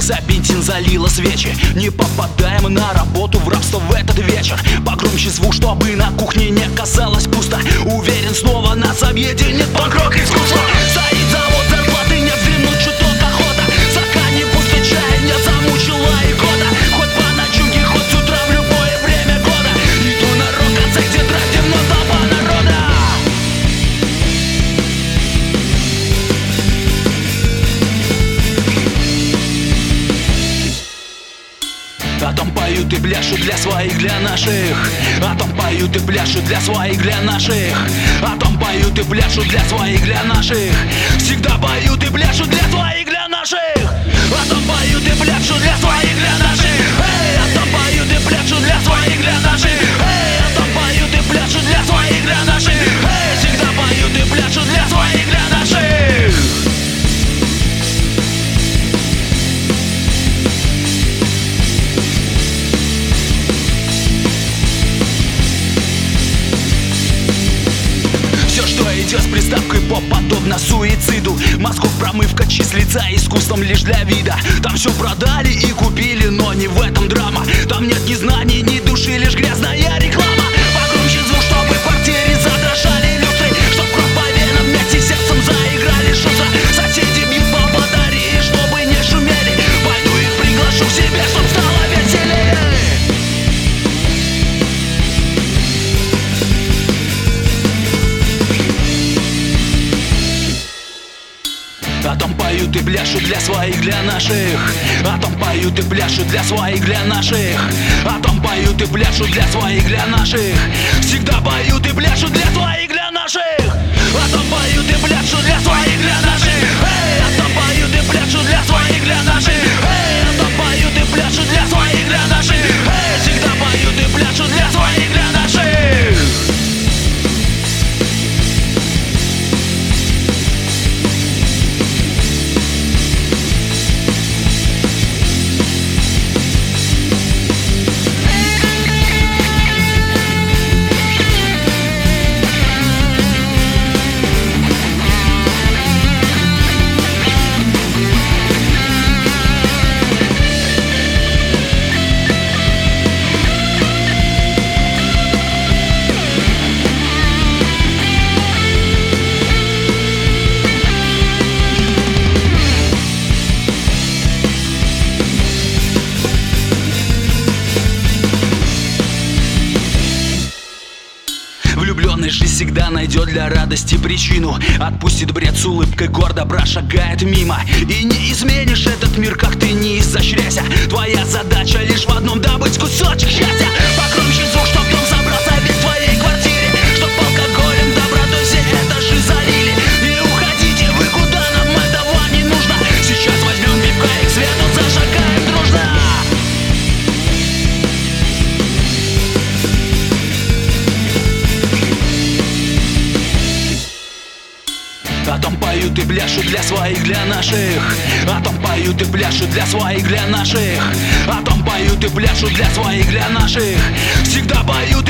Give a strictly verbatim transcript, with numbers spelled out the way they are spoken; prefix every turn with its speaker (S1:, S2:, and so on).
S1: кончился бензин, залило свечи. Не попадаем на работу, в рабство в этот вечер. Погромче звук, чтобы на кухне не казалось пусто. Уверен, снова нас объединит панк-рок искусство. Стоит завод, зарплаты нет, вздремнуть чуток охота. Зака не пусто, чаяния замучила и года. Хоть по ночуге, хоть с утра, в любое время года. Иду на рок-концерт, где драк, темно, толпа народа. О том поют и пляшут для своих, для наших. О том поют и пляшут для своих, для наших. О том поют и пляшут для своих, для наших. Всегда поют и пляшут для своих, для наших. О том поют и пляшут для своих, для наших. Эй, о том поют и пляшут для своих, для наших. Эй, о том поют и пляшут для своих, для наших. Эй, всегда поют и пляшут для своих, для наших. Идет с приставкой поп, подобно суициду. Мозгов промывка числится искусством лишь для вида. Там все продали и купили, но не в этом драма. Там нет ни знаний, ни души, лишь грязная реклама. Погромче звук, чтобы в квартире задрожали люстры, чтоб кровь по венам вместе с сердцем заиграли шустро. Соседи бьют по батарее, чтобы не шумели. Пойду их приглашу к себе, чтоб стало веселее. О том поют и пляшут для своих, для наших. О том поют и пляшут для своих, для наших. О том поют и пляшут для своих, для наших. Всегда поют и пляшут для своих, для наших. О том поют и пляшут для своих, для наших. Эй, о том поют и пляшут для своих, для наших. Эй, о том поют и пляшут для своих, для наших. Эй, всегда поют и пляшут для своих, для наших. Влюбленный же всегда найдет для радости причину. Отпустит бред с улыбкой, гордо прошагает мимо. И не изменишь этот мир, как ты не изощряйся. Твоя задача лишь в одном — добыть кусочек счастья. Погромче звук, чтоб дом собрался весь в твоей квартире. Чтоб алкоголем, добротой все этажи залили. Не уходите вы, куда нам этого не нужно. Сейчас возьмем пивка и к свету зашагаем дружно. О том поют и пляшут для своих, для наших. О том поют и пляшут для своих, для наших. О том поют и пляшут для своих, для наших. Всегда поют